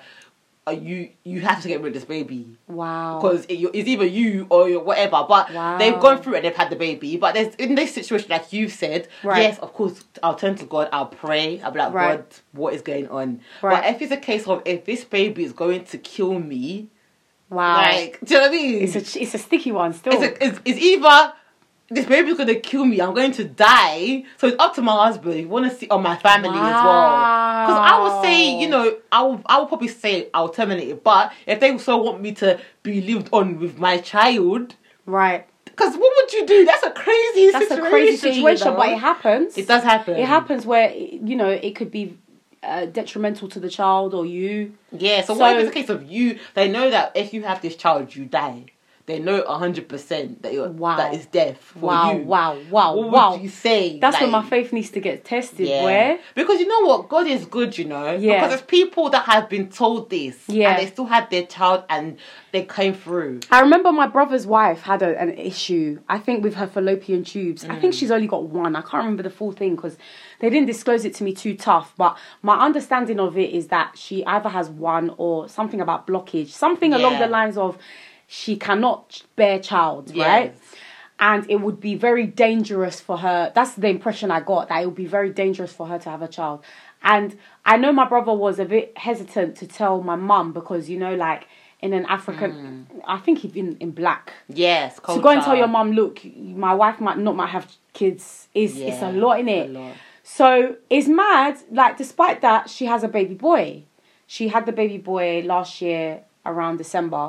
You have to get rid of this baby. Wow. Because it's either you or whatever. But they've gone through it and they've had the baby. But there's in this situation, like you said, yes, of course, I'll turn to God. I'll pray. I'll be like, God, what is going on? But if it's a case of, if this baby is going to kill me, like, do you know what I mean? It's a sticky one still. It's either... this baby's going to kill me, I'm going to die. So it's up to my husband. You want to see on my family as well. Because I would say, you know, I will probably say I'll terminate it. But if they also want me to be lived on with my child... Right. Because what would you do? That's a crazy situation. That's a crazy situation, but it happens. It does happen. It happens where, you know, it could be detrimental to the child or you. Yeah, so what if it's a case of you... They know that if you have this child, you die. They know 100% that that is death for you. Wow. What would you say? That's when my faith needs to get tested, boy. Because you know what? God is good, you know? Yeah. Because there's people that have been told this. Yeah. And they still had their child and they came through. I remember my brother's wife had an issue, I think, with her fallopian tubes. I think she's only got one. I can't remember the full thing because they didn't disclose it to me too tough. But my understanding of it is that she either has one or something about blockage. Something along the lines of... she cannot bear child, right? And it would be very dangerous for her. That's the impression I got, that it would be very dangerous for her to have a child. And I know my brother was a bit hesitant to tell my mum because, you know, like in an African, I think even in black. Yes, culture. To go and tell your mum, look, my wife might have kids. It's a lot in it. So it's mad. Like, despite that, she has a baby boy. She had the baby boy last year around December.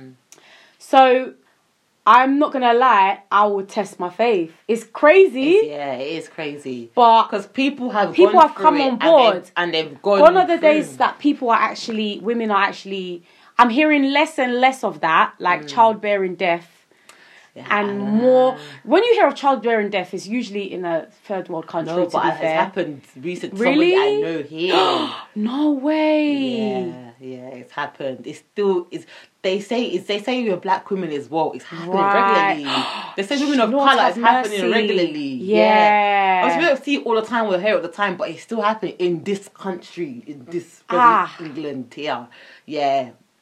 So, I'm not going to lie, I would test my faith. It's crazy. It is crazy. But... because people have come on board. And they've gone One of the days that women are actually... I'm hearing less and less of that, like childbearing death. And more... When you hear of childbearing death, it's usually in a third world country, to be fair. It's happened recently. Really? Somebody I know here. No way. Yeah, it's happened. It's still... They say with black women as well, it's happening regularly. They say women of colour, it's happening regularly. Yeah. Obviously, we don't see it all the time, we're here all the time, but it's still happening in this country, in this England here. Yeah.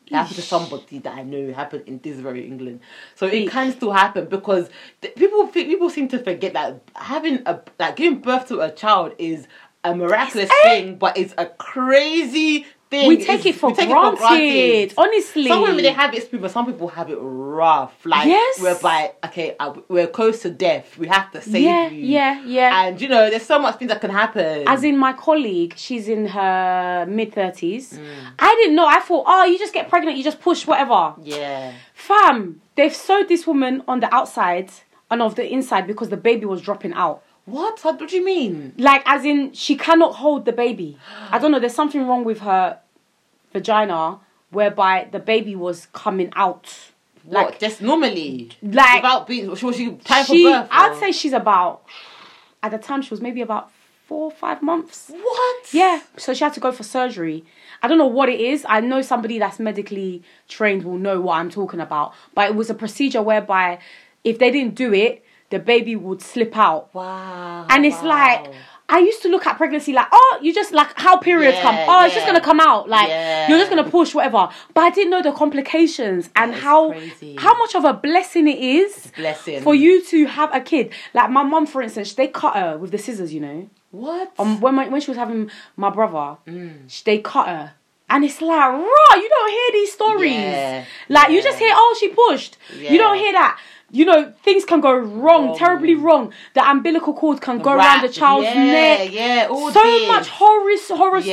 It happened to somebody that I know. It happened in Disraeli, England. So it can still happen because people seem to forget that giving birth to a child is a miraculous thing, but it's a crazy thing. We take it for granted. Honestly, some women they have it smooth, but some people have it rough. Like whereby, we're close to death. We have to save you. Yeah. And there's so much things that can happen. As in my colleague, she's in her mid-30s. I didn't know. I thought, you just get pregnant, you just push whatever. Yeah. Fam, they've sewed this woman on the outside and of the inside because the baby was dropping out. What? What do you mean? Like, as in, she cannot hold the baby. I don't know, there's something wrong with her vagina whereby the baby was coming out. Like, just normally? Like, without being... Was she time for birth? I'd say she's about... At the time, she was maybe about 4 or 5 months. What? Yeah. So she had to go for surgery. I don't know what it is. I know somebody that's medically trained will know what I'm talking about. But it was a procedure whereby if they didn't do it, the baby would slip out. Wow. And it's like, I used to look at pregnancy like, you just like how periods come. It's just going to come out. Like, you're just going to push whatever. But I didn't know the complications and how much of a blessing it is for you to have a kid. Like my mum, for instance, they cut her with the scissors, What? When she was having my brother, they cut her. And it's like, raw, you don't hear these stories. You just hear, she pushed. You don't hear that. Things can go wrong, terribly wrong. The umbilical cord can go around the child's neck. So much horror stories.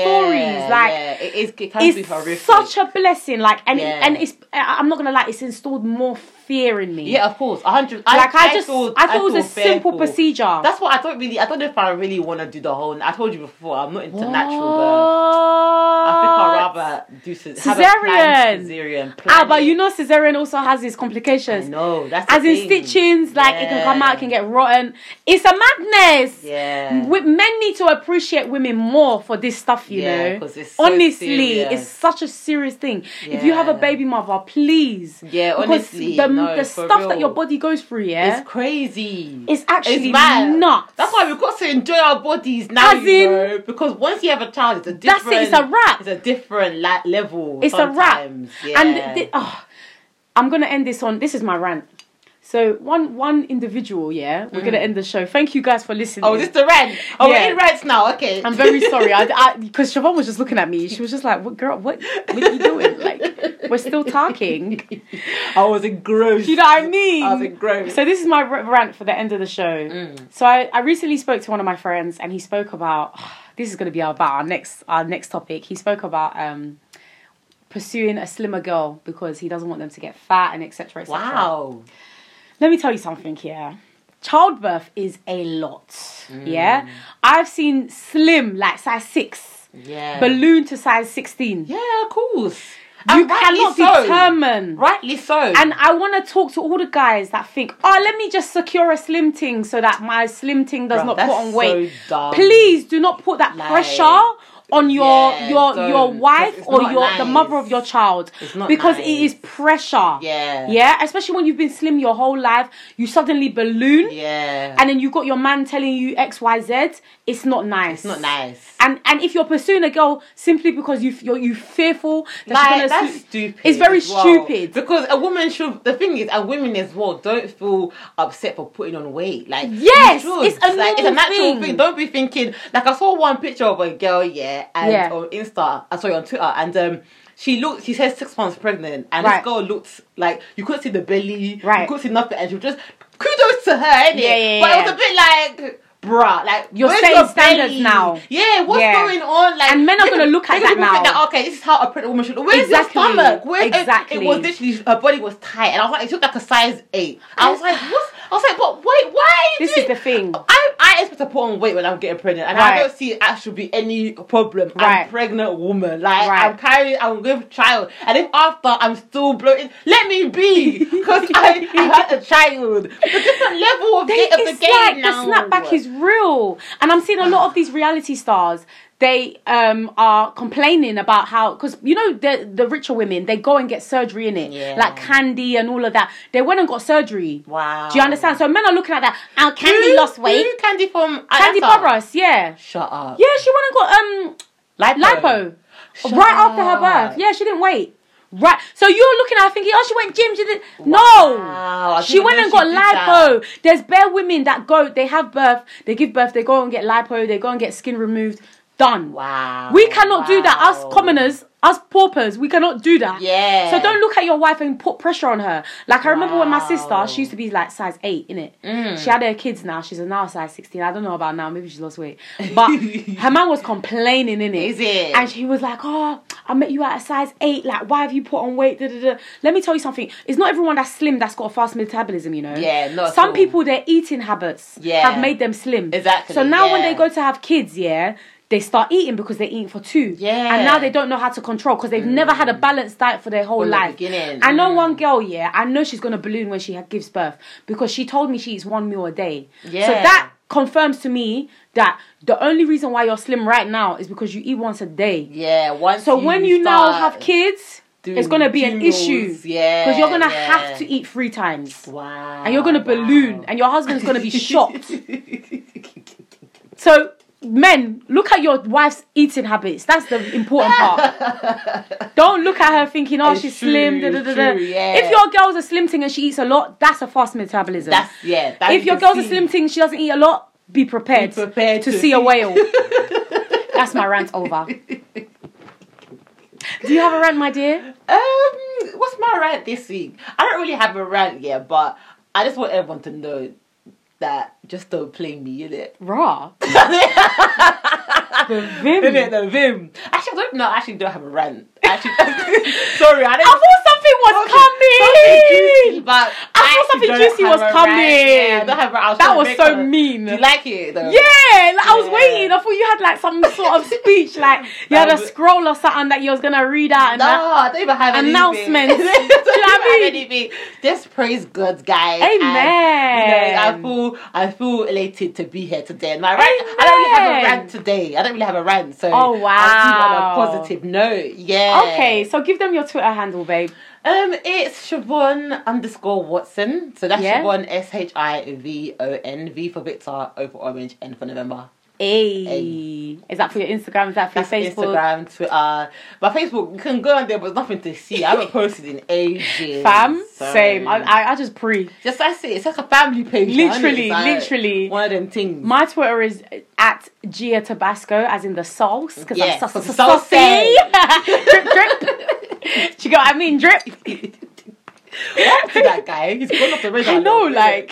It can be horrific. Such a blessing. And it's, I'm not gonna lie, it's installed more fear in me. Yeah, of course, 100. I thought it was a simple procedure. That's what I don't know if I really want to do the whole. I told you before, I'm not into natural birth. I think I'd rather do cesarean. But cesarean also has its complications. I know, that's as in stitchings, it can come out, it can get rotten. It's a madness. Yeah. Men need to appreciate women more for this stuff, you know. Because it's so honestly, serious. It's such a serious thing. Yeah. If you have a baby mother, please. Yeah, honestly. The stuff that your body goes through, it's crazy. It's actually nuts. That's why we've got to enjoy our bodies now, because once you have a child, it's a different... That's it, it's a wrap. It's a different level. It's sometimes. a wrap. And I'm going to end this on... This is my rant. So one individual, we're going to end the show. Thank you guys for listening. Oh, this is the rant? Oh, we're in rants now, okay. I'm very sorry. Because Siobhan was just looking at me. She was just like, what are you doing? Like, we're still talking. I was engrossed. You know what I mean? I was engrossed. So this is my rant for the end of the show. So I recently spoke to one of my friends and he spoke about... this is going to be about our next topic. He spoke about... pursuing a slimmer girl because he doesn't want them to get fat and etc. etc. Wow. Let me tell you something here. Childbirth is a lot. Yeah? I've seen slim, like size 6. Yeah. Balloon to size 16. Yeah, of course. You cannot determine. Rightly so. And I want to talk to all the guys that think, let me just secure a slim ting so that my slim ting does not put on weight. So dumb. Please do not put that pressure on your wife or the mother of your child, because it is pressure. Especially when you've been slim your whole life, you suddenly balloon, and then you've got your man telling you XYZ. It's not nice. And if you're pursuing a girl simply because you're fearful that that's stupid. It's very stupid. Because a woman should. The thing is, a woman as well don't feel upset for putting on weight. Like it's a natural thing. Don't be thinking. Like I saw one picture of a girl, and on Insta, on Twitter, and she said 6 months pregnant, and this girl looked like you couldn't see the belly, you couldn't see nothing, and she was just kudos to her, innit? But it was a bit like, bruh, like you're setting standards now. What's going on? Like, and men are gonna look at that now. Okay, this is how a pregnant woman should look. Where's your stomach? It was literally her body was tight, and I was like, it took like a size 8. I was like, what? I was like, but wait, why? This is the thing. I expect to put on weight when I'm getting pregnant, and I don't see it actually be any problem. I'm a pregnant woman, like I'm with a child, and if after I'm still bloated, let me be, because I had a child. The different level of the game now. The snapback is real, and I'm seeing a lot of these reality stars. They are complaining about how, because the richer women, they go and get surgery in it, like Candy and all of that. They went and got surgery. Wow. Do you understand? So men are looking at that. And Candy lost weight. Who? Candy from Candy Barras, yeah. Shut up. Yeah, she went and got lipo. Right after her birth. Yeah, she didn't wait. Right. So you're looking at her thinking, oh, she went gym. She did. Wow. No. She went and got lipo. There's bare women that go, they have birth, they give birth, they go and get lipo, they go and get skin removed. Done. Wow. We cannot do that. Us commoners, us paupers, we cannot do that. Yeah. So don't look at your wife and put pressure on her. Like I remember when my sister, she used to be like size 8, innit? She had her kids now. She's now size 16. I don't know about now. Maybe she's lost weight. But her man was complaining, innit? Is it? And she was like, oh, I met you at a size 8. Like, why have you put on weight? Da, da, da. Let me tell you something. It's not everyone that's slim that's got a fast metabolism, you know? Yeah, not Some people, their eating habits have made them slim. Exactly. So now when they go to have kids, they start eating because they're eating for 2. Yeah. And now they don't know how to control because they've never had a balanced diet for their whole life. I know one girl, I know she's going to balloon when she gives birth because she told me she eats 1 meal a day. Yeah. So that confirms to me that the only reason why you're slim right now is because you eat once a day. Yeah. So when you now have kids, it's going to be an issue. Yeah. Because you're going to have to eat 3 times. Wow. And you're going to balloon. And your husband's going to be shocked. So... men, look at your wife's eating habits. That's the important part. Don't look at her thinking, oh, she's slim. Da, da, da, da. Yeah. If your girl's a slim thing and she eats a lot, that's a fast metabolism. If your girl's a slim thing, she doesn't eat a lot, be prepared to see a whale. That's my rant over. Do you have a rant, my dear? What's my rant this week? I don't really have a rant yet, but I just want everyone to know that just don't play me, innit? Raw. The vim. Innit? The vim. Actually, I don't have a rant. Actually, sorry, I thought something was coming. But I thought something juicy was coming. Yeah, I don't have a rant. That was so mean. Do you like it though? Yeah, like, I was waiting. I thought you had like some sort of speech, like you had a scroll or something that you was gonna read out. And I don't even have announcements. Do you know what I mean? Just praise God, guys. Amen. And, I feel elated to be here today. My rant, I don't really have a rant today. I don't really have a rant, so oh wow, I'll keep on a positive note. Yeah. Okay, so give them your Twitter handle, babe. It's Siobhan_Watson. So that's Siobhan SHIVON, V for Victor, O for Orange, N for November. Hey. Is that for your Instagram? Is that for your Facebook? Instagram, Twitter. My Facebook, you can go on there, but there's nothing to see. I haven't posted in ages. Fam, so. Same. I just pre. Just that's it. It's like a family page. Literally. One of them things. My Twitter is at Gia Tabasco, as in the sauce. Because I'm saucy. Drip, drip. Do you get what I mean? Drip. What to that guy? He's gone off the radar. I know, like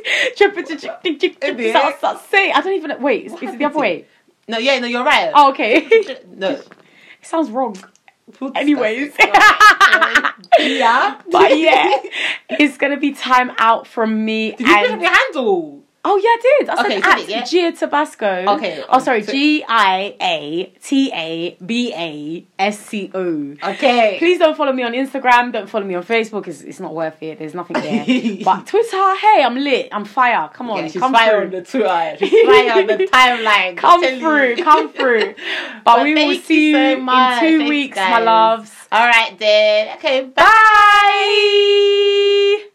I don't even know. Wait, is it the other way? No, you're right. Oh, okay. No, it sounds wrong. Anyways, yeah, but yeah, it's gonna be time out from me. Did you put up your handle? Oh yeah, I did. I said at Gia Tabasco. Okay. Oh, sorry, GIATABASCO. Okay. Please don't follow me on Instagram. Don't follow me on Facebook. It's not worth it. There's nothing there. But Twitter, hey, I'm lit. I'm fire. Come on, she's come fire through. On the Twitter. She's fire on the timeline. Come through. But we will see you in 2 weeks, my loves. All right then. Okay. Bye.